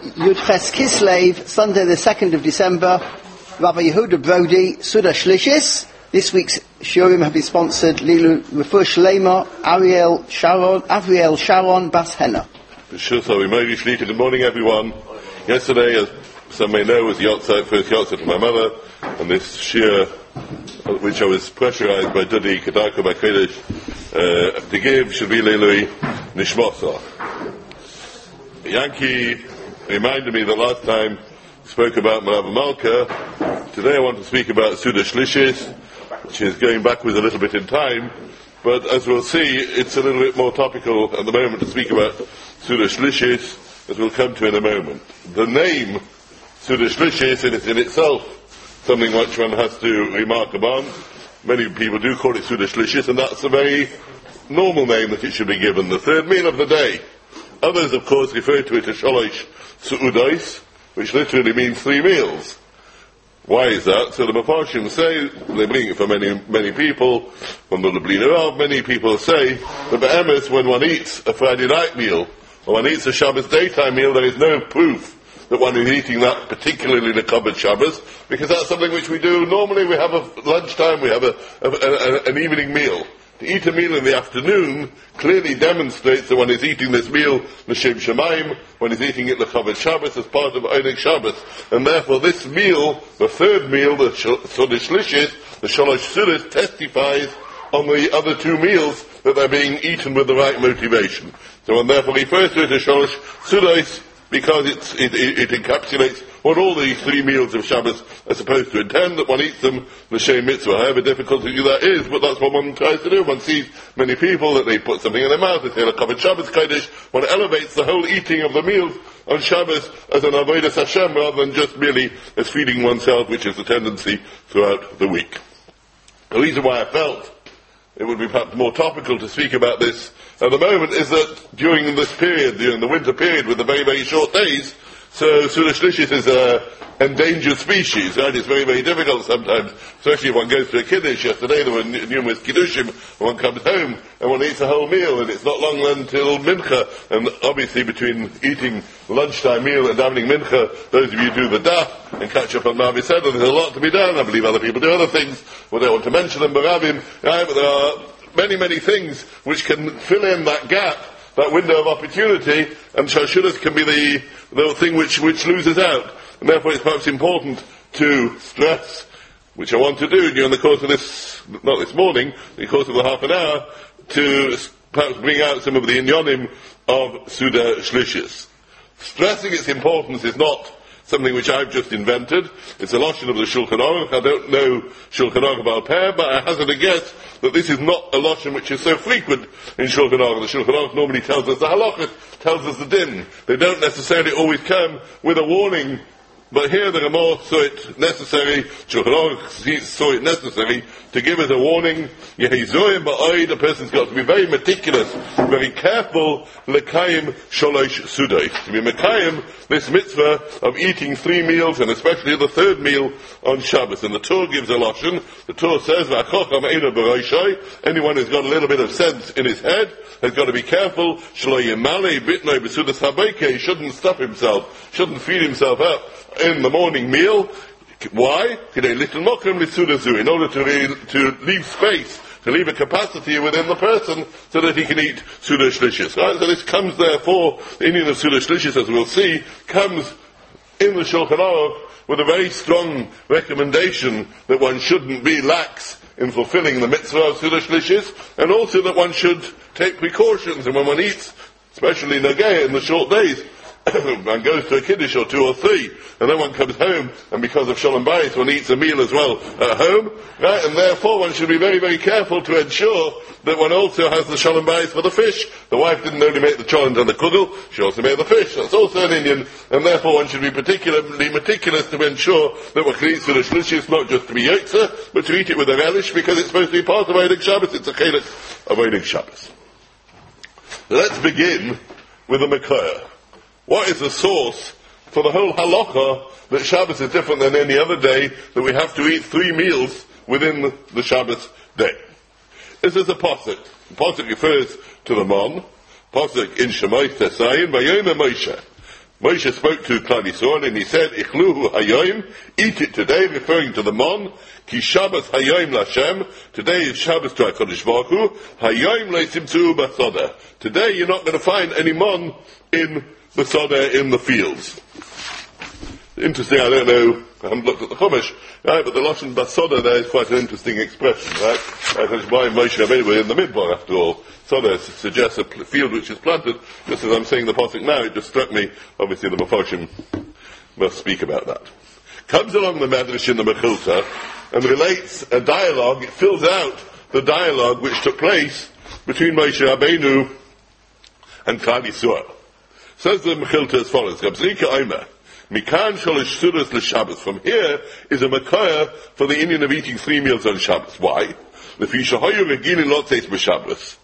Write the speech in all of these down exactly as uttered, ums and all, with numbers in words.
Yud Ches Kislev, Sunday the second of December, Rabbi Yehuda Brody, Suda Shlishis. This week's Shurim have been sponsored Lilu Refush Lema, Ariel Sharon, Avriel Sharon, Bas Henna. Good morning, everyone. Yesterday, as some may know, was Yotzat, first Yotzat to my mother, and this shir, which I was pressurized by Dudi Kedaka by Kodesh uh, to give, should be Leilui Nishmosa. Yankee reminded me that last time I spoke about Marav Malka. Today I want to speak about Suda Shlishis, which is going backwards a little bit in time, but as we'll see, it's a little bit more topical at the moment to speak about Suda Shlishis, as we'll come to in a moment. The name Suda Shlishis is in itself something which one has to remark upon. Many people do call it Suda Shlishis, and that's a very normal name that it should be given, the third meal of the day. Others, of course, refer to it as Sholosh Su'udais, which literally means three meals. Why is that? So the Mepharshim say, they bring it from many, many people, from the Lublina Rav, many people say that be'emes, when one eats a Friday night meal, or one eats a Shabbos daytime meal, there is no proof that one is eating that particularly in a covered Shabbos, because that's something which we do. Normally we have a lunchtime, we have a, a, a, an evening meal. To eat a meal in the afternoon clearly demonstrates that one is eating this meal l'shem shamayim, one is eating it l'chavod Shabbos as part of Einik Shabbos, and therefore this meal, the third meal, the Suda Shlishis, the Sholosh Sudas, testifies on the other two meals that they're being eaten with the right motivation. So one therefore refers to it as Sholosh Sudas because it's, it, it, it encapsulates what all these three meals of Shabbos are supposed to intend, that one eats them l'shem mitzvah. However difficult to do that is, but that's what one tries to do. One sees many people that they put something in their mouth, they say l'kavod Shabbos Kodesh. One elevates the whole eating of the meals on Shabbos as an avodas Hashem rather than just merely as feeding oneself, which is the tendency throughout the week. The reason why I felt it would be perhaps more topical to speak about this at the moment is that during this period, during the winter period with the very, very short days, so Suda Shlishis is an endangered species, right? It's very, very difficult sometimes, especially if one goes to a Kiddush. Yesterday there were n- numerous Kiddushim, and one comes home and one eats a whole meal, and it's not long then till Mincha, and obviously between eating lunchtime meal and davening Mincha, those of you who do the daf and catch up on Mavi Seder, there's a lot to be done. I believe other people do other things, well, they want to mention them, Baravim, right? But there are many, many things which can fill in that gap, that window of opportunity, and Shashudas can be the, the thing which, which loses out. And therefore it's perhaps important to stress, which I want to do during the course of this, not this morning, the course of the half an hour, to perhaps bring out some of the inyonim of Suda Shlishis. Stressing its importance is not something which I've just invented. It's a lashon of the Shulchan Aruch. I don't know Shulchan Aruch Baal Peh, but I hazard a guess that this is not a lashon which is so frequent in Shulchan Aruch. The Shulchan Aruch normally tells us the halachas, tells us the din. They don't necessarily always come with a warning, but here the Ramah saw it necessary, Shulchan Aruch saw it necessary to give us a warning. Yehizoyim ba'oid, a person's got to be very meticulous, very careful, l'kayim sholosh sudai, to be mekayim this mitzvah of eating three meals, and especially the third meal on Shabbos. And the Torah gives a lashon. The Torah says, v'achocham eino b'roshai, anyone who's got a little bit of sense in his head has got to be careful, shlo yemale bitnoi b'sudas habayke, he shouldn't stuff himself, shouldn't feed himself up in the morning meal. Why? In order to, re- to leave space, to leave a capacity within the person so that he can eat Suda Shlishis. Right? So this comes therefore, the Indian of Suda Shlishis, as we'll see, comes in the Shulchan Aruch with a very strong recommendation that one shouldn't be lax in fulfilling the mitzvah of Suda Shlishis, and also that one should take precautions, and when one eats, especially Nagaya in the short days, one goes to a Kiddush or two or three, and then one comes home, and because of Shalom Bayis, one eats a meal as well at home, right? And therefore one should be very, very careful to ensure that one also has the Shalom Bayis for the fish. The wife didn't only make the challenge on the kugel, she also made the fish. That's also an Indian, and therefore one should be particularly meticulous to ensure that one can eat Suda Shlishis, not just to be Yotza, but to eat it with a relish, because it's supposed to be part of Einik Shabbos. It's a chelik of Einik Shabbos. Let's begin with the Mekayah. What is the source for the whole halacha that Shabbos is different than any other day, that we have to eat three meals within the, the Shabbos day? This is a pasuk. The pasuk refers to the Mon. Pasuk in Shemot Tesayin, Vayomer Moshe. Moshe spoke to Klal Yisrael and he said, Ichluhu hayoim, eat it today, referring to the mon, ki Shabbos hayoim l'Hashem, today is Shabbos to HaKadosh Baruch Hu, hayoim le'simtzu b'soda. Today you're not going to find any mon in b'soda in the fields. Interesting, I don't know, I haven't looked at the Chumash, right, but the Lashon b'soda there is quite an interesting expression, right? Because by Moshe Rabbeinu in the Midbar, after all. Soda suggests a field which is planted. Just as I'm saying the pasuk now, it just struck me. Obviously, the Mefarshim must speak about that. Comes along the Medrash in the Mechilta and relates a dialogue. It fills out the dialogue which took place between Moshe Rabbeinu and Klal Yisrael. Says the Mechilta as follows: Gabzrika Omer, Mikan Shalosh Sudas l'Shabbos. From here is a Makaya for the Indian of eating three meals on Shabbos. Why? Lefi shahoyu regilin lo tzeis b'Shabbos.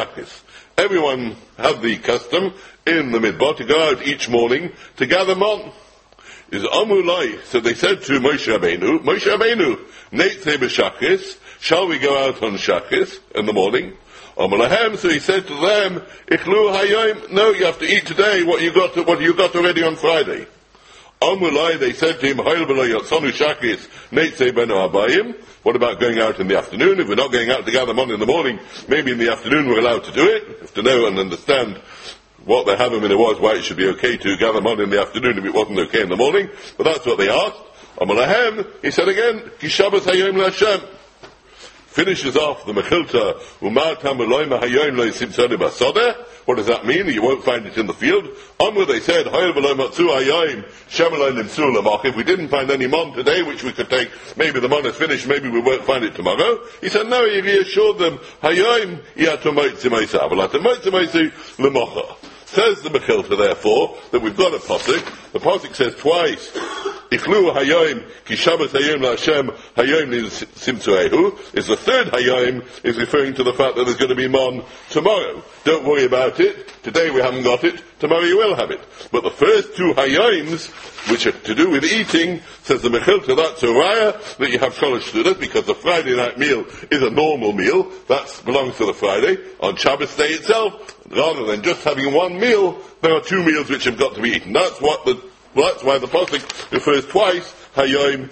Everyone have the custom in the midbar to go out each morning to gather mon. Is Amulai, so they said to Moshe Rabbeinu, Moshe Rabbeinu, Neitzei b'Shachis, shall we go out on Shachis in the morning? Amulahem, so he said to them, Ichlu hayoim, no, you have to eat today what you got, what you got already on Friday. Amulai, they said to him, Hayl b'lo yotzonu Shachis, Neitzei b'no habayim. What about going out in the afternoon? If we're not going out to gather mon in the morning, maybe in the afternoon we're allowed to do it. We have to know and understand what the Havamina was, why it should be okay to gather mon in the afternoon if it wasn't okay in the morning. But that's what they asked. Amalahem, he said again, Ki Shabbos hayom l'Hashem. Finishes off the Mechilta, Umar tam eloim hayom lo yisimtzoni b'sodeh. What does that mean? You won't find it in the field. Onward they said, Hayol v'lo matzu hayom, Shem eloim nimtzu l'mach. If we didn't find any mon today, which we could take, maybe the mon is finished, maybe we won't find it tomorrow. He said, no, he reassured them, Hayom yatomoitzi meisa, av'latomoitzi meisa l'mocha. Says the Mechilta, therefore, that we've got a pasuk. The pasuk says twice, Ichlu hayom ki Shabbos hayom l'Hashem hayom simtzuehu. Is the third hayom is referring to the fact that there's going to be mon tomorrow. Don't worry about it. Today we haven't got it. Tomorrow you will have it. But the first two hayoms, which are to do with eating, says the Mechilta, that's a raya that you have shalosh sudas, because the Friday night meal is a normal meal. That belongs to the Friday. On Shabbos day itself, rather than just having one meal, there are two meals which have got to be eaten. That's what the Well, that's why the pasuk refers twice, Hayom.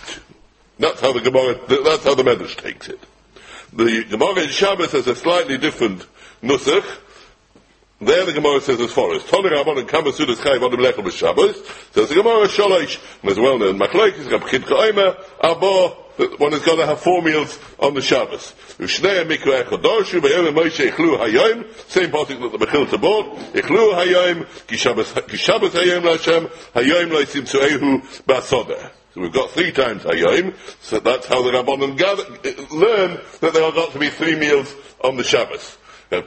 That's how the Gemara, that's how the Medrash takes it. The Gemara in Shabbos has a slightly different nusach. There the Gemara says as follows: Tony Rabban and Kama Sudas Chayiv Adam Lechel b'Shabbos. Says the Gemara Shalosh, and as well known Machlokes Rab Chidka Omer Abba. One is going to have four meals on the Shabbos. Ushnei mikra echodorshu b'yom Moshe ichlu hayom. Same pasuk that the Mechilta brought. Ichlu hayom ki Shabbos hayom l'Hashem hayom lo yisimtzuehu b'asodeh. So we've got three times hayom. So that's how the Rabbanon gather, learn that there are got to be three meals on the Shabbos. The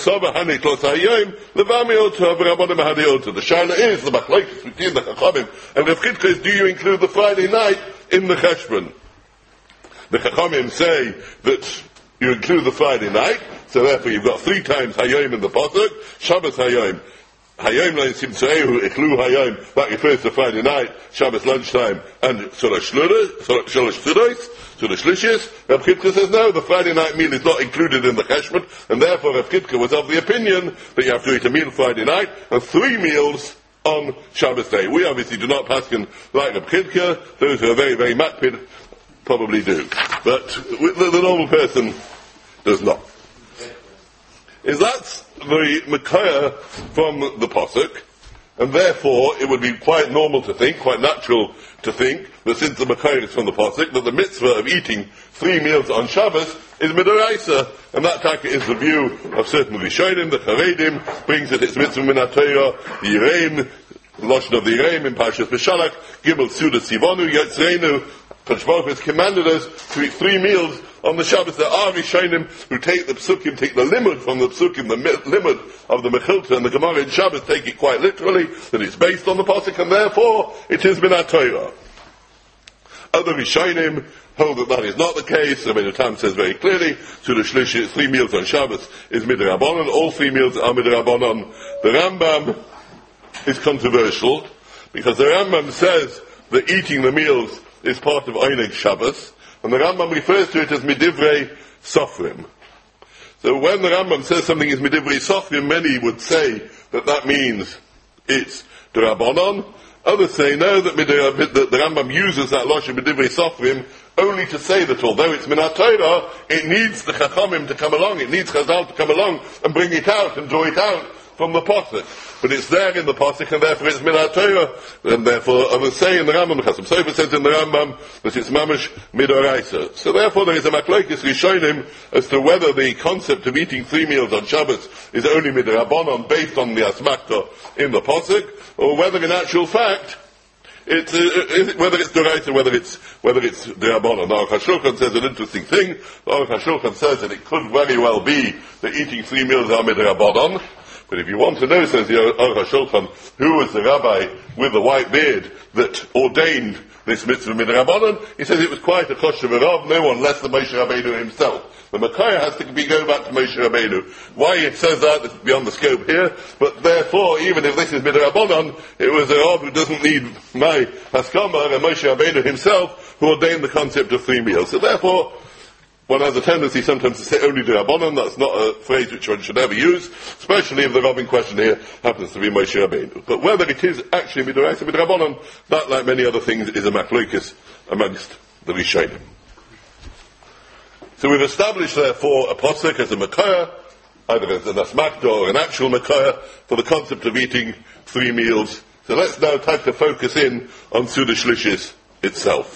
Shaila is the Machlokes between the Chachamim and Rav Chidka is, do you include the Friday night in the Cheshbon? The Chachamim say that you include the Friday night, so therefore you've got three times Hayom in the Pasuk. Shabbos Hayom, Hayom lo yisimtzuehu ichlu Hayom. That refers to Friday night, Shabbos lunchtime, and Shalosh Sudos, Sudas Shlishis. Rav Chidka says no, the Friday night meal is not included in the Cheshbon, and therefore Rav Chidka was of the opinion that you have to eat a meal Friday night and three meals on Shabbos day. We obviously do not paskin like Rav Chidka. Those who are very, very makpid probably do, but the, the normal person does not. Is that the Makaya from the Pasuk, and therefore it would be quite normal to think, quite natural to think, that since the Makaya is from the Pasuk, that the mitzvah of eating three meals on Shabbos is Midoraisa, and that taka is the view of certain Rishonim. The Charedim brings it, it's mitzvah min HaTorah, the Yireim, the Lashon of the Yireim in Parshas Beshalach, Gimel Suda Sivonu, Yetzreinu. Kadosh Baruch has commanded us to eat three meals on the Shabbos. There are Rishonim who take the Psukim, take the limud from the Psukim, the limud of the Mechilta and the Gemara in Shabbos, take it quite literally, that it's based on the Pasuk, and therefore it is min HaTorah. Other Rishonim hold that that is not the case. Rabbeinu Tam says very clearly, Suda Shlishi, three meals on Shabbos is midrabanan, all three meals are midrabanan. The Rambam is controversial, because the Rambam says that eating the meals is part of Eineg Shabbos, and the Rambam refers to it as Midivrei Sofrim. So when the Rambam says something is Midivrei Sofrim, many would say that that means it's D'Rabbanan. Others say no, that the, the Rambam uses that Lashon B'divrei Sofrim only to say that although it's Min HaTorah, it needs the Chachamim to come along, it needs Chazal to come along and bring it out and draw it out from the Pasuk. But it's there in the Pasuk, and therefore it's Min HaTorah, and therefore others say in the Rambam, Chasam Sofer says in the Rambam, that it's Mamash Midoraisa. So therefore there is a Machlokes Rishonim as to whether the concept of eating three meals on Shabbos is only Midrabanan, based on the Asmakta in the Pasuk, or whether in actual fact, it's, uh, is it, whether it's Doraisa, whether it's, whether it's D'Rabbanan. The Aruch HaShulchan says an interesting thing. The Aruch HaShulchan says that it could very well be that eating three meals are Midrabanan. But if you want to know, says the Aruch HaShulchan, who was the rabbi with the white beard that ordained this mitzvah midrabanan, he says it was quite a choshev rav, no one less than Moshe Rabbeinu himself. The Makaya has to be go back to Moshe Rabbeinu. Why it says that is beyond the scope here, but therefore, even if this is midrabanan, it was a rav who doesn't need my haskama, and Moshe Rabbeinu himself, who ordained the concept of three meals. So therefore, one has a tendency sometimes to say only D'Rabbanan. That's not a phrase which one should ever use, especially if the Rav in question here happens to be Moshe Rabbeinu. But whether it is actually Midoraisa D'Rabbanan, that, like many other things, is a machlokes amongst the Rishonim. So we've established, therefore, a posuk as a makaya, either as an asmakta or an actual makaya, for the concept of eating three meals. So let's now take the focus in on Suda Shlishis itself.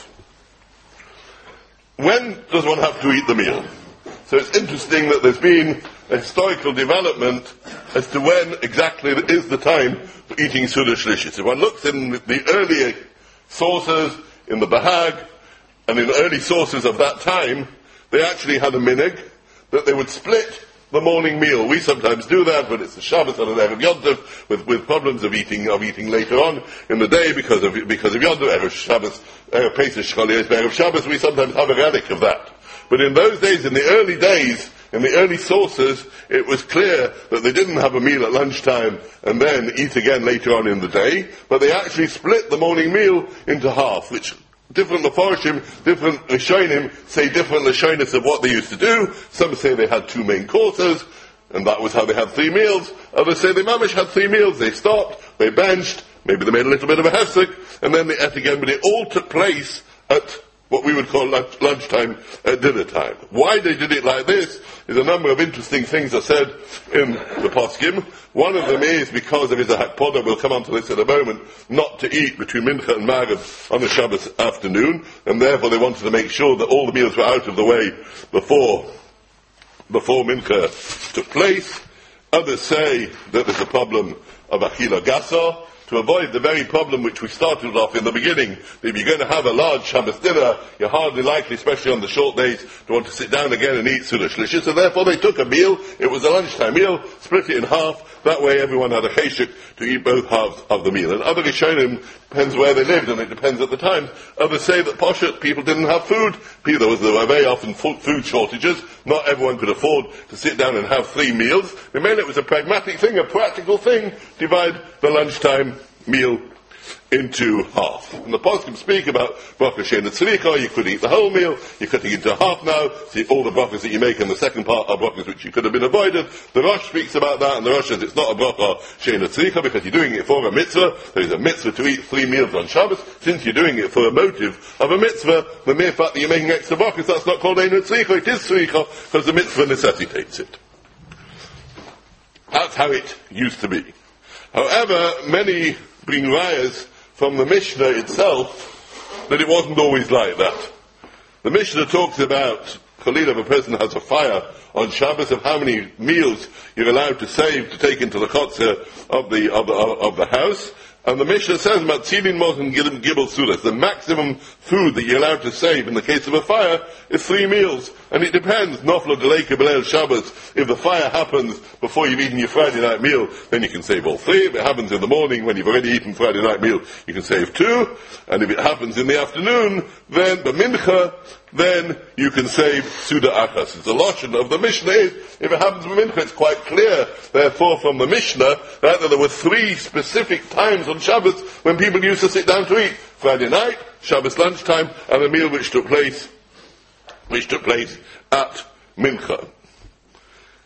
When does one have to eat the meal? So it's interesting that there's been a historical development as to when exactly is the time for eating Suda Shlishis. If one looks in the earlier sources, in the Bahag, and in early sources of that time, they actually had a minig that they would split the morning meal. We sometimes do that, but it's the Shabbos on an Erev Yom Tov, with, with problems of eating of eating later on in the day because of because of Yom Tov, Erev Shabbos, Erev Pesach, Shcholi, Erev Shabbos. We sometimes have a relic of that. But in those days, in the early days, in the early sources, it was clear that they didn't have a meal at lunchtime and then eat again later on in the day, but they actually split the morning meal into half, which different Mefarshim, different Rishonim say different Lashonis of what they used to do. Some say they had two main courses, and that was how they had three meals. Others say they mamish had three meals. They stopped, they benched, maybe they made a little bit of a hefsek, and then they ate again, but it all took place at what we would call lunch, lunchtime, at dinner time. Why they did it like this is a number of interesting things are said in the Poskim. One of them is because there is a hakpodah, we'll come on to this in a moment, not to eat between Mincha and Maghrib on the Shabbos afternoon, and therefore they wanted to make sure that all the meals were out of the way before, before Mincha took place. Others say that there's a problem of Achila Gasa, to avoid the very problem which we started off in the beginning, that if you're going to have a large Shabbos dinner, you're hardly likely, especially on the short days, to want to sit down again and eat Suda Shlishis. So therefore they took a meal, it was a lunchtime meal, split it in half, that way everyone had a cheshik to eat both halves of the meal. And other Rishonim, depends where they lived, and it depends at the time. Others say that Poshet, people didn't have food. There was there were very often food shortages. Not everyone could afford to sit down and have three meals. They made it was a pragmatic thing, a practical thing, divide the lunchtime meal into half. And the poskim speak about bracha she'ena tzricha, you could eat the whole meal, you're cutting it into half now, see all the brachas that you make in the second part are brachas which you could have been avoided. The Rosh speaks about that, and the Rosh says it's not a bracha she'ena tzricha because you're doing it for a mitzvah. There is a mitzvah to eat three meals on Shabbos. Since you're doing it for a motive of a mitzvah, the mere fact that you're making extra brachas, that's not called she'ena tzricha, it is tzricha because the mitzvah necessitates it. That's how it used to be. However, many bring rayas from the Mishnah itself that it wasn't always like that. The Mishnah talks about, Khalil, if a person has a fire on Shabbos, of how many meals you're allowed to save to take into the kotzah of the, of the, of the house. And the Mishnah says about tzilin mos and gibel sudas, the maximum food that you're allowed to save in the case of a fire is three meals. And it depends, nofla deleika b'leil Shabbos, if the fire happens before you've eaten your Friday night meal, then you can save all three. If it happens in the morning when you've already eaten Friday night meal, you can save two. And if it happens in the afternoon, then the mincha, then you can save Suda Achas. It's the lotion of the Mishnah is, if it happens in Mincha, it's quite clear, therefore, from the Mishnah, that there were three specific times on Shabbos when people used to sit down to eat. Friday night, Shabbos lunchtime, and a meal which took place, which took place at Mincha.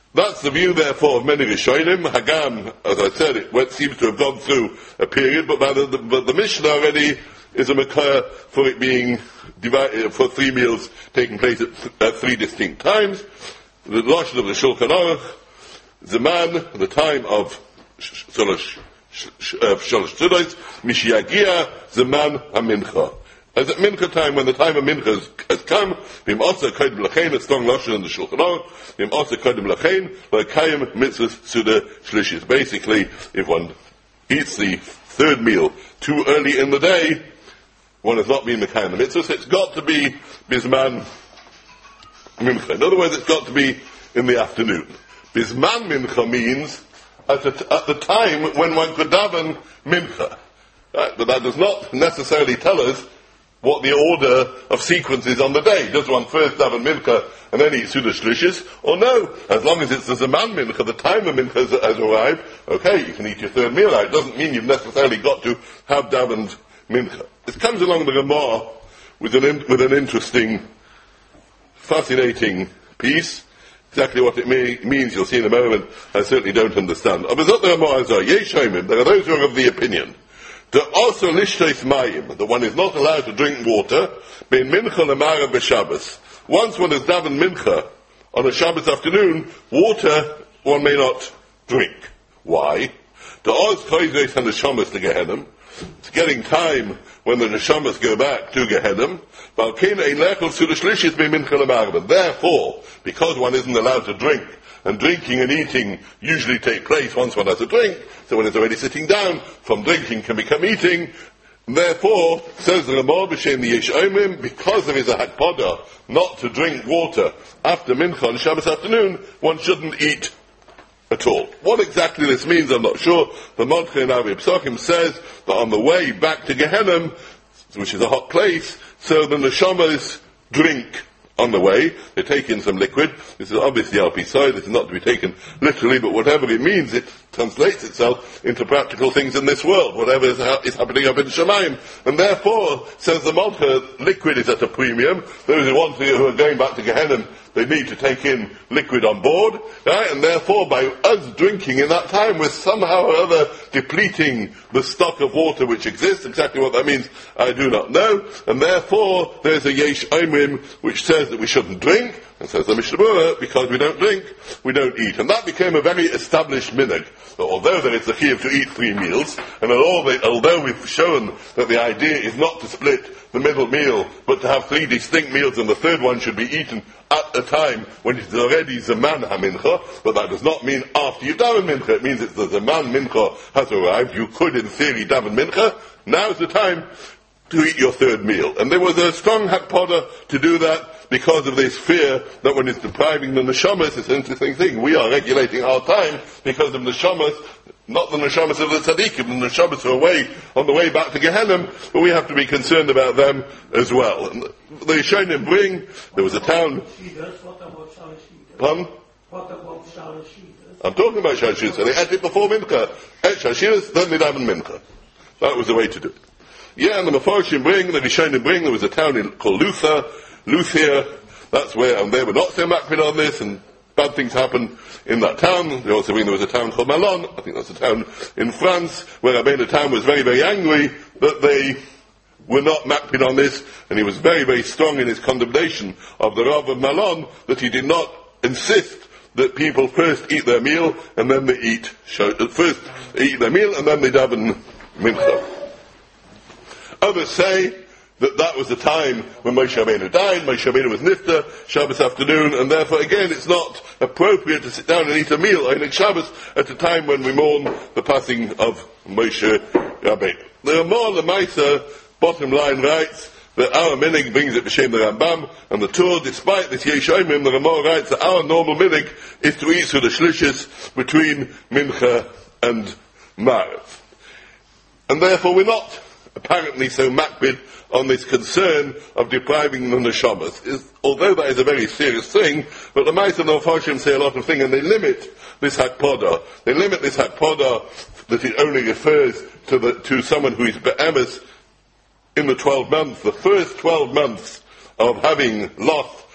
That's the view, therefore, of many Rishonim. Hagam, as I said, it went, seems to have gone through a period, but, by the, the, but the Mishnah already is a makar for it being divided, for three meals taking place at, th- at three distinct times. The Lashon of the Shulchan Aruch, Zaman, the time of Shalosh Tzudos, Mishiagia, Zaman HaMincha. As at Mincha time, when the time of Mincha has, has come, Vim Asa Kodim Lachein, a strong Lashon in the Shulchan Aruch, Vim Asa Kodim Lachein, L'Kayim Mitzvahs Suda Shlishis. Basically, if one eats the third meal too early in the day, one has not been Mekayim the Mitzvahs, it's got to be Bisman Mincha. In other words, it's got to be in the afternoon. Bisman Mincha means at, a, at the time when one could daven Mincha. Right? But that does not necessarily tell us what the order of sequence is on the day. Does one first daven Mincha and then eat Suda Shlishis? Or no? As long as it's the Zaman Mincha, the time of Mincha has, has arrived, okay, you can eat your third meal out. It doesn't mean you've necessarily got to have davened Mincha. It comes along the Gemara with an, in, with an interesting, fascinating piece. Exactly what it may, means you'll see in a moment, I certainly don't understand. There are those who are of the opinion that also lishtos mayim, that one is not allowed to drink water, bein mincha lemara b'Shabbos. Once one has davened mincha on a Shabbos afternoon, water one may not drink. Why? The oz koizos and the shamas to Gehenim. It's getting time when the neshamas go back to Gehenim. Therefore, because one isn't allowed to drink, and drinking and eating usually take place once one has a drink, so when it's already sitting down, from drinking can become eating. Therefore, says the Ramah b'Shem the Yesh Omrim, because there is a hakpada not to drink water after mincha on Shabbos afternoon, one shouldn't eat at all. What exactly this means, I'm not sure. The Mordechai in Avi Psachim says that on the way back to Gehenim, which is a hot place, so the neshamas drink on the way. They take in some liquid. This is obviously Al Pi Soi. This is not to be taken literally, but whatever it means, it translates itself into practical things in this world, whatever is, ha- is happening up in Shamayim. And therefore, says the Malcha, liquid is at a premium. Those who want to, who are going back to Gehenim, they need to take in liquid on board, right? And therefore, by us drinking in that time, we're somehow or other depleting the stock of water which exists. Exactly what that means, I do not know. And therefore, there's a Yesh Omrim which says that we shouldn't drink, and says the Mishnah Berurah, because we don't drink, we don't eat. And that became a very established minhag. Although there is a chiyuv to eat three meals, and although we've shown that the idea is not to split the middle meal, but to have three distinct meals, and the third one should be eaten at a time when it is already Zaman HaMincha, but that does not mean after you daven Mincha. It means it's the Zaman Mincha has arrived. You could, in theory, daven Mincha. Now's the time to eat your third meal. And there was a strong hakpada to do that because of this fear that when it's depriving the neshamas, it's an interesting thing. We are regulating our time because of neshamas, not the neshamas of the tzaddikim, the neshamas are away on the way back to Gehenim, but we have to be concerned about them as well. And the Rishonim bring, there was a town... Pardon? What about Shalashidas? I'm talking about Shalashidas, so they ate it before Mincha. Ate Shalashidas, then they daven Mincha. That was the way to do it. Yeah, and the Mefarshim bring, the Rishonim bring, there was a town in, called Luther, Luthia, that's where, and they were not so macbid on this, and bad things happened in that town. They also bring there was a town called Malon, I think that's a town in France, where Rabbeinu Tam was very, very angry that they were not macbid on this, and he was very, very strong in his condemnation of the Rav of Malon, that he did not insist that people first eat their meal, and then they eat, first they eat their meal, and then they daven mincha. Others say that that was the time when Moshe Rabbeinu died. Moshe Rabbeinu was nifter, Shabbos afternoon, and therefore again it's not appropriate to sit down and eat a meal on Shabbos at a time when we mourn the passing of Moshe Rabbeinu. The Ramah Lemaisa, bottom line, writes that our minig brings it b'shem the Rambam, and the Torah, despite this Yesh Omrim, the Ramah writes that our normal minig is to eat through the shlishis between Mincha and Marav. And therefore we're not apparently so makbid on this concern of depriving the neshamas. Is, although that is a very serious thing, but the Ma'aseh and the Mefarshim say a lot of things, and they limit this hakpada. They limit this hakpada that it only refers to the to someone who is be'emes in the twelve months, the first twelve months of having lost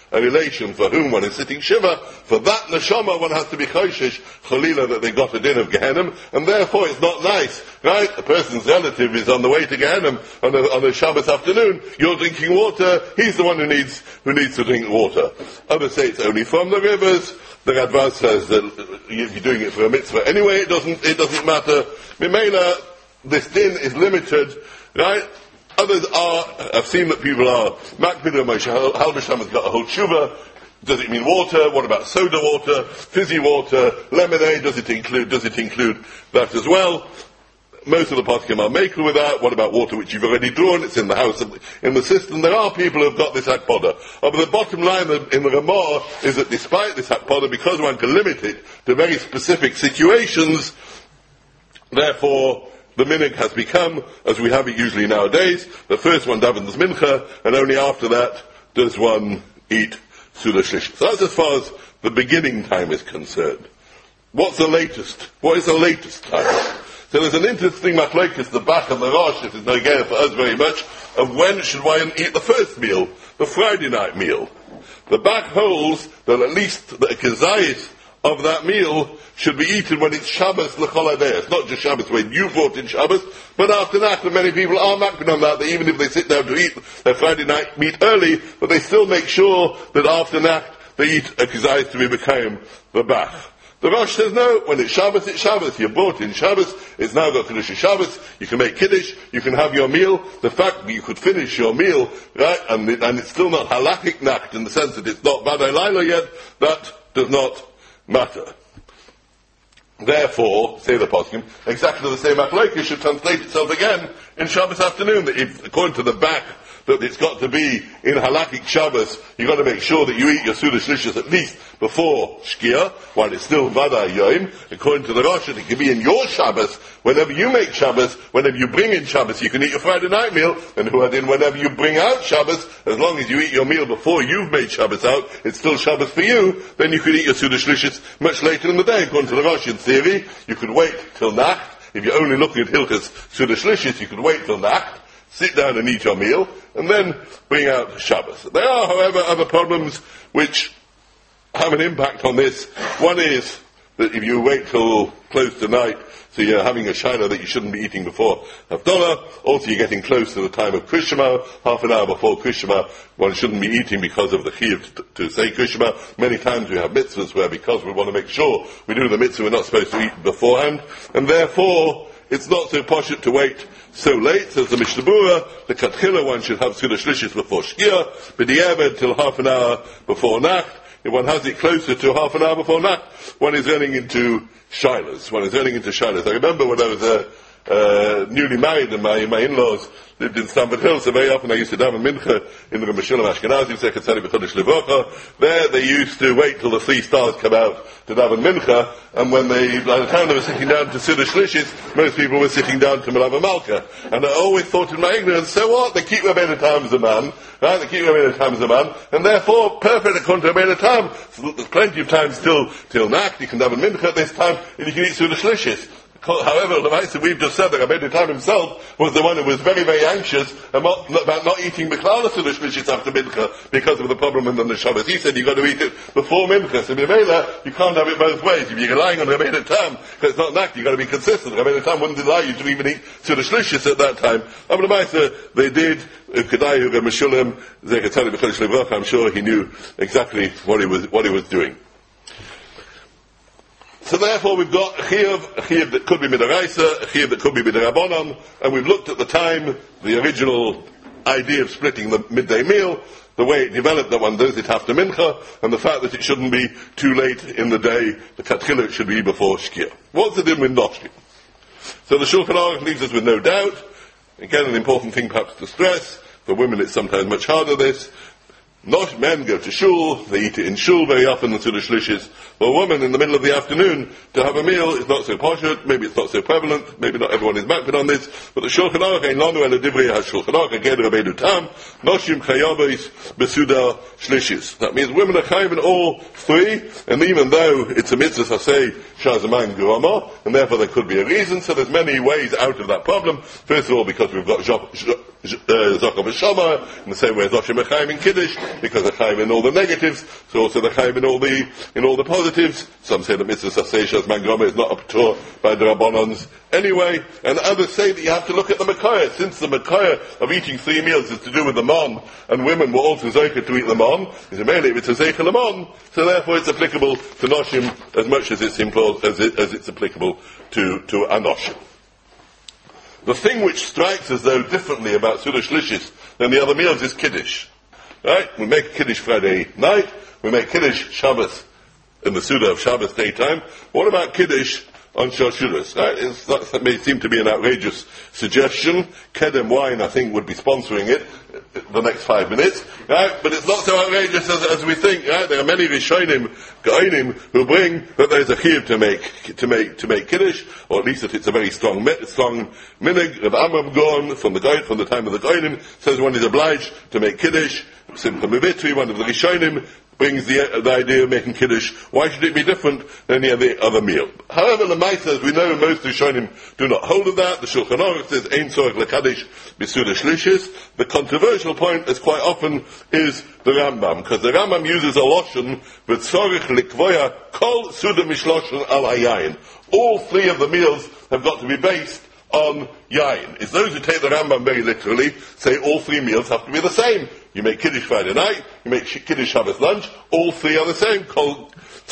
a relation for whom one is sitting Shiva, for that neshama one has to be choishish, chalila, that they got a din of Gehenna, and therefore it's not nice, right? A person's relative is on the way to Gehenna on a, on a Shabbos afternoon, you're drinking water, he's the one who needs, who needs to drink water. Others say it's only from the rivers. The Radbaz says that if you're doing it for a mitzvah anyway, it doesn't, it doesn't matter. Mimela, this din is limited, right? Others are, I've seen that people are, Makbid Moshe Halberstam has got a whole tshuva. Does it mean water? What about soda water? Fizzy water? Lemonade? Does it include, does it include that as well? Most of the poskim are maker with that. What about water which you've already drawn? It's in the house, in the system. There are people who have got this hakpoda. But the bottom line in the Ramah is that despite this hakpoda, because one can limit it to very specific situations, therefore, the minig has become, as we have it usually nowadays, the first one davens mincha, and only after that does one eat Suda Shlish. So that's as far as the beginning time is concerned. What's the latest? What is the latest time? So there's an interesting machlokes, the back and the Rosh, it is no gain for us very much, of when should one eat the first meal, the Friday night meal. The back holds that at least the kezayis of that meal should be eaten when it's Shabbos l'chol hadei. It's not just Shabbos when you brought in Shabbos, but after that, and many people are makbid on that, that even if they sit down to eat their Friday night meat early, but they still make sure that after that they eat a kezayis to be become the back. The Rosh says no, when it's Shabbos, it's Shabbos. You brought in Shabbos, it's now got Kiddush Shabbos, you can make Kiddush, you can have your meal. The fact that you could finish your meal, right, and, it, and it's still not halakhic nacht in the sense that it's not Vadai Laila yet, that does not matter. Therefore, say the poskim, exactly the same machlokes should translate itself again in Shabbos afternoon, that if, according to the back, that it's got to be in halakhic Shabbos, you've got to make sure that you eat your Suda Shlishis at least before Shkia, while it's still Vada Yom. According to the Rosh, it can be in your Shabbos, whenever you make Shabbos, whenever you bring in Shabbos, you can eat your Friday night meal, and Huadin, whenever you bring out Shabbos, as long as you eat your meal before you've made Shabbos out, it's still Shabbos for you, then you could eat your Suda Shlishis much later in the day. According to the Rosh, in theory, you could wait till Nacht. If you're only looking at Hilchas Suda Shlishis, you could wait till Nacht, sit down and eat your meal, and then bring out Shabbos. There are, however, other problems which have an impact on this. One is that if you wait till close to night, so you're having a shaila that you shouldn't be eating before Havdalah, also you're getting close to the time of Krishma, half an hour before Krishma, one shouldn't be eating because of the chiyuv to, to say Krishma. Many times we have mitzvahs where because we want to make sure we do the mitzvah, we're not supposed to eat beforehand, and therefore it's not so poshut to wait so late. Says the Mishnah Berurah, the Katchila one should have Suda Shlishis before Shkia, B'diavad till half an hour before Nacht. If one has it closer to half an hour before Nacht, one is running into shilas. One is running into shilas. I remember when I was uh, uh, newly married and my, my in-laws lived in Stamford Hill, so very often I used to daven mincha in the Meshulam Ashkenazi, Zechat Tzedek B'Chodesh Livrocha. There they used to wait till the three stars come out to daven mincha, and when they, by the time they were sitting down to Suda Shlishis, most people were sitting down to Melava Malka. And I always thought in my ignorance, so what? They keep Rabbeinu Tam as a man, right? They keep Rabbeinu Tam as a man, and therefore, perfect according to Rabbeinu Tam. So there's plenty of time still till Nacht, you can daven mincha at this time, and you can eat Suda Shlishis. However, the Maisa we've just said that Rabbeinu Tam himself was the one who was very, very anxious about not eating B'klal Suda Shlishis after Mincha because of the problem in the Shabbos. He said you've got to eat it before Mincha. So Mimela, you can't have it both ways. If you're relying on Rabbeinu Tam, because it's not Nacht, you've got to be consistent. Rabbeinu Tam wouldn't allow you to even eat Suda Shlishis at that time. But the Maisa, they did, Kedayu Meshulam, Zechat Tzedek B'Chodesh Livrocha, I'm sure he knew exactly what he was, what he was doing. So therefore we've got a chiyuv, a chiyuv that could be midaraisa, a chiyuv that could be midarabonon, and we've looked at the time, the original idea of splitting the midday meal, the way it developed that one does it after mincha, and the fact that it shouldn't be too late in the day, the katchila it should be before shkia. What's the din with noshkim? So the Shulchan Aruch leaves us with no doubt. Again, an important thing perhaps to stress, for women it's sometimes much harder this. Not men go to shul, they eat it in shul very often in Suda Shlishis. But a woman in the middle of the afternoon to have a meal is not so poshut, maybe it's not so prevalent, maybe not everyone is makbid on this, but the Shulchan Aruch ein lanu ela divrei ha-Shulchan Aruch, again Rabbeinu Tam, noshim chayavos besuda Shlishis. That means women are chayav in all three, and even though it's a mitzvah say shazaman gurama, and therefore there could be a reason, so there's many ways out of that problem. First of all, because we've got Zochar B'Shama, in the same way as Noshim Mechayim in Kiddush, because they're chayim in all the negatives, so also they're chayim in all the, in all the positives. Some say that mitzvah saseh shas mangroma is not a p'tur by the Rabbanans anyway, and others say that you have to look at the Makaya, since the Makaya of eating three meals is to do with the mon, and women were also zocher to eat the mon, is mainly it's a zeicher lemon, so therefore it's applicable to noshim as much as it's impl- as, it, as it's applicable to, to anoshim. The thing which strikes us though differently about Suda Shlishis than the other meals is Kiddush. Right? We make Kiddush Friday night, we make Kiddush Shabbos in the Suda of Shabbos daytime. What about Kiddush on Shoshudas? Right? It's, that may seem to be an outrageous suggestion. Kedem Wine, I think, would be sponsoring it the next five minutes. Right? But it's not so outrageous as, as we think. Right? There are many Rishonim, Gaonim, who bring that there's a chiyuv to make to make to make Kiddush, or at least that it's a very strong strong minig. Rabbi Amram Gaon from the Gaon, from the time of the Gaonim says one is obliged to make Kiddush. Simcha Mivitri, one of the Rishonim, brings the, the idea of making Kiddush. Why should it be different than any other, other meal? However, the Maisa, as we know, most Rishonim do not hold of that. The Shulchan Aruch says, Ein tzorech lekadish b'suda shlishis. The controversial point, as quite often, is the Rambam, because the Rambam uses a loshon, v'tzorech likvoya kol suda mishloshen al hayayin. All three of the meals have got to be based on yayin. It's those who take the Rambam very literally, say all three meals have to be the same. You make Kiddush Friday night, you make Kiddush Shabbos lunch, all three are the same. Kol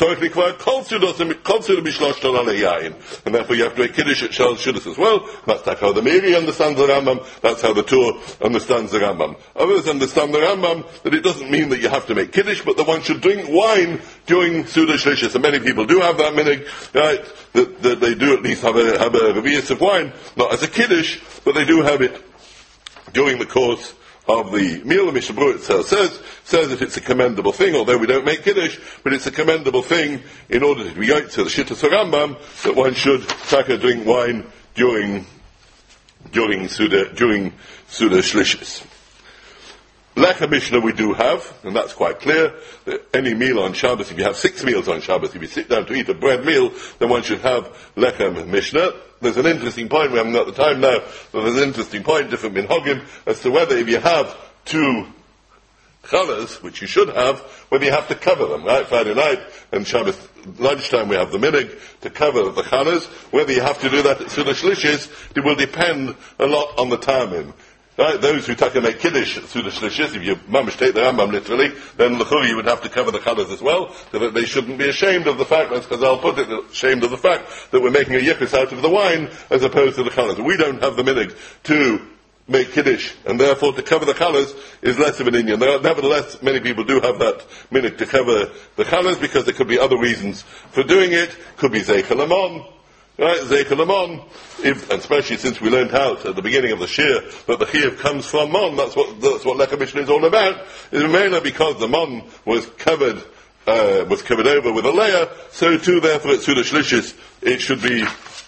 and therefore you have to make Kiddush at Shal Shudas as well. That's how the Meiri understands the Rambam, that's how the Tur understands the Rambam. Others understand the Rambam that it doesn't mean that you have to make Kiddush, but that one should drink wine during Suda Shlishis. And many people do have that minig, right, that, that they do at least have a, have a revius of wine, not as a Kiddush, but they do have it during the course of the meal. The Mishnah Berurah itself says, says that it's a commendable thing, although we don't make Kiddush, but it's a commendable thing in order to be yoked to the Shittas Rambam, that one should taka drink wine during, during Suda, during Suda Shlishis. Lecha Mishnah we do have, and that's quite clear, that any meal on Shabbos, if you have six meals on Shabbos, if you sit down to eat a bread meal, then one should have Lecha Mishnah. There's an interesting point, we haven't got the time now, but there's an interesting point, different minhagim, as to whether if you have two challas, which you should have, whether you have to cover them, right? Friday night and Shabbos lunchtime we have the minig to cover the challas. Whether you have to do that at Suda Shlishis, it will depend a lot on the timing. Right, those who take and make Kiddush at Suda Shlishis, if you mamish take the Rambam literally, then l'churi you would have to cover the challas as well, so that they shouldn't be ashamed of the fact, as Chazal put it, ashamed of the fact that we're making a yichus out of the wine as opposed to the challas. We don't have the minig to make Kiddush, and therefore to cover the challas is less of an Indian. There are, nevertheless, many people do have that minig to cover the challas because there could be other reasons for doing it. Could be Zeichel Amon. Right, Zeichel Amon, if, and especially since we learned out at the beginning of the shir that the chiyuv comes from mon, that's what that's what Lecha Mishnah is all about. Is mainly because the mon was covered uh, was covered over with a layer, so too therefore at Suda Shlishis it should be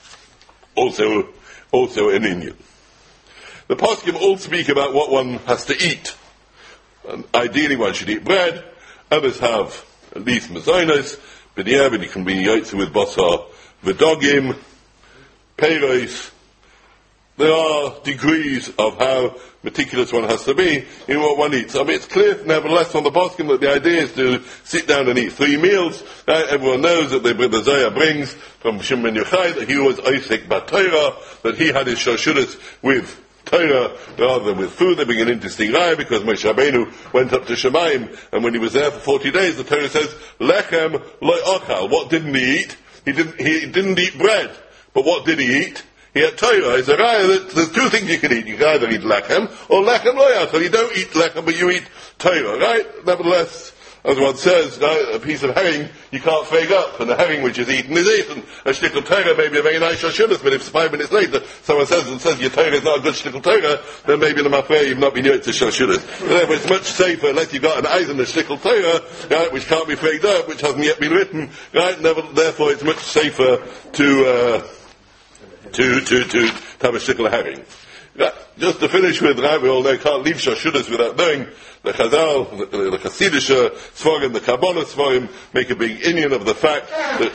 also also an Indian. The poskim all speak about what one has to eat. And ideally one should eat bread. Others have at least mazonos, but yeah, but it can be yotze with basar v'dogim, peiros. There are degrees of how meticulous one has to be in what one eats. I mean, it's clear, nevertheless, from the poskim that the idea is to sit down and eat three meals. Right? Everyone knows that the, the Zohar brings from Shimon ben Yochai that he was Oisek B'Torah, that he had his shoshudas with Torah rather than with food. They bring an interesting raya because Moshe Rabbeinu went up to Shemaim, and when he was there for forty days, the Torah says, Lechem lo ochal. What didn't he eat? He didn't, he didn't eat bread. But what did he eat? He had Torah. It's a raya that there's two things you can eat. You can either eat lechem or lechem lo ochal. You don't eat lechem, but you eat Torah, right? Nevertheless, as one says, right, a piece of herring you can't fake up, and the herring which is eaten is eaten. A shtickle Torah may be a very nice shoshudas, but if five minutes later someone says and says your Torah is not a good shtickle Torah, then maybe in the mafrei you've not been yet to shoshudas. Therefore it's much safer unless you've got an eisen a shtickle Torah, right, which can't be faked up, which hasn't yet been written, right? Never, therefore it's much safer to uh, to to to, to have a shtickle herring. Yeah, just to finish with, right, we all know can't leave shoshudas without knowing the Chazal, the, the, the Chassidish Svarim, the Kabbalah Svarim make a big inyan of the fact that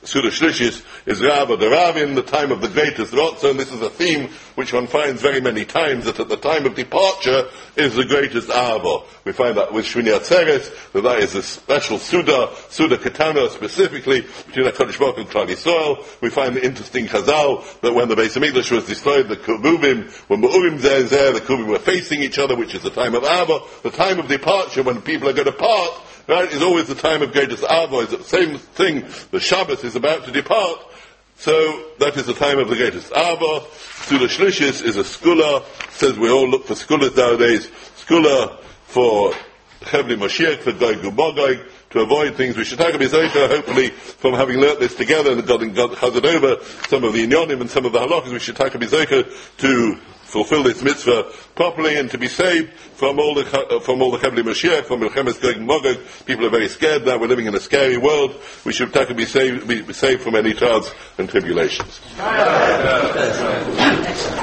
Suda Shlishis is Rabba Deravin, the time of the greatest Rotza, and this is a theme which one finds very many times, that at the time of departure is the greatest Ava. We find that with Shmini Atzeres, that that is a special Suda, Suda Ketana specifically, between HaKadosh Baruch Hu and Klal Yisrael. We find the interesting Chazal, that when the Beis HaMikdash was destroyed, the Kerubim were Me'urim Zeh Zeh, the Kerubim were facing each other, which is the time of Ava. The time of departure, when people are going to part, right, is always the time of greatest Ava. It's the same thing. The Shabbos is about to depart, so that is the time of the greatest Ava. Suda Shlishis is a skula. Says we all look for skulas nowadays. Skula for Chevli Mashiach, for Goy Gubogoi, to avoid things. We should take a bizoika, hopefully, from having learnt this together and God, God has it over, some of the inyonim and some of the halachas, we should take a bizoika to fulfill this mitzvah properly and to be saved from all the from all the Chevli Mashiach, from Milchemes Gog and Magog. People are very scared now. We're living in a scary world. We should take and be saved, be saved from any trials and tribulations.